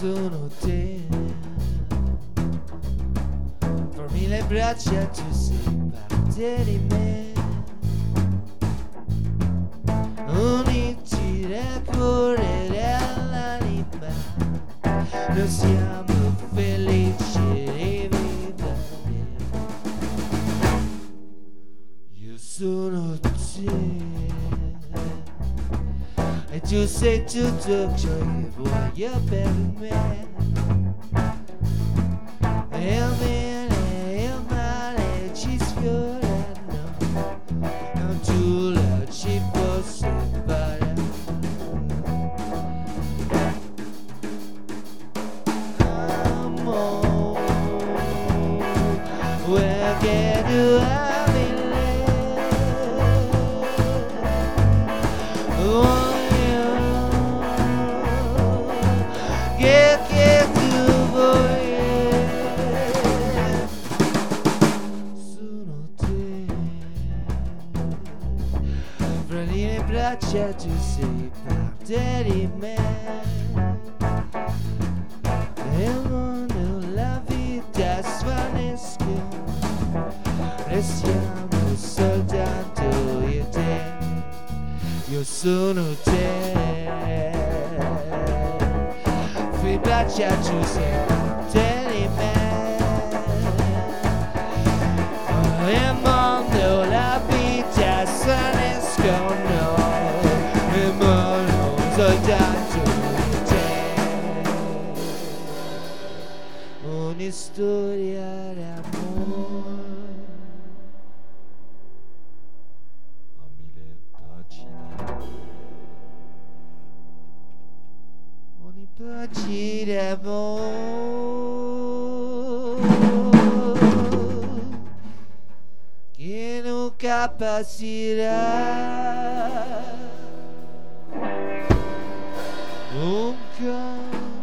sono te. Formi le braccia, tu sei parte di me. Uniti nel cuore dell'anima, noi siamo felici di vivere. Io sono te e tu sei tutto ciò che voglio per me. E il bene e il male ci sfiorano, non nulla ci può separare. Amore, where can you have it? Che tu vuoi, sono te. Prendi le braccia, tu sei parte di me. Il mondo, la vita svaniscono, restiamo soltanto io e te. Io sono te. Le braccia, tu sei parte di me. Il mondo, la vita svaniscono, il mondo soltanto io e te. Una storia d'amore a 1000 pagine. Ogni pagina d'amore che nunca passerà, nunca.